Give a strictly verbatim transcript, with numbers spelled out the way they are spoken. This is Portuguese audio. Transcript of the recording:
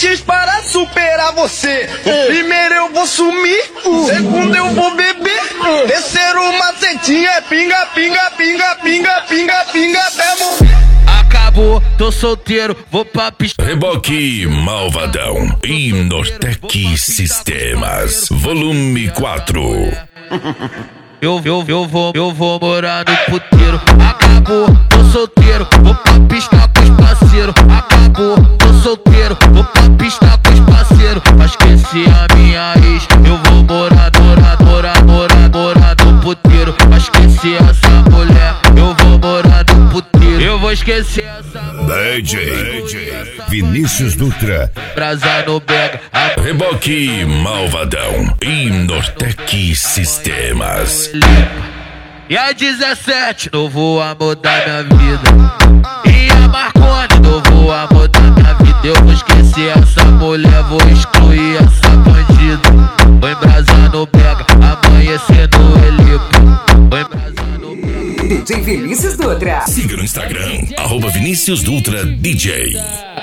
convites para superar você. O primeiro eu vou sumir, o segundo eu vou beber, terceiro macetinho é pinga, pinga, pinga, pinga, pinga, pinga até morrer. Acabou, tô solteiro, vou pra pista. Reboque Malvadão e Nortec Sistemas, volume quatro. Eu, eu, eu vou, eu vou morar no puteiro. Acabou, tô solteiro, vou pra pista com os parceiros. Acabou, tô solteiro, vou pra pista com os parceiros. Pra esquecer a minha ex, eu vou morar, morar, morar, morar, morar no puteiro. Pra esquecer essa mulher, eu vou morar no puteiro. Eu vou esquecer essa mulher. D J Vinícius Dutra, Brasa no Bega. Reboque Malvadão e Nortec Sistemas. E a dezessete, novo amor da minha vida. E a Marconi, novo amor da minha vida. Eu vou esquecer essa mulher, vou excluir essa bandida. Vou embrasar no Bega, amanhecer no Elipo. Vou embrasar no Bega. D J Vinícius Dutra. Siga no Instagram, arroba Vinícius Dutra D J.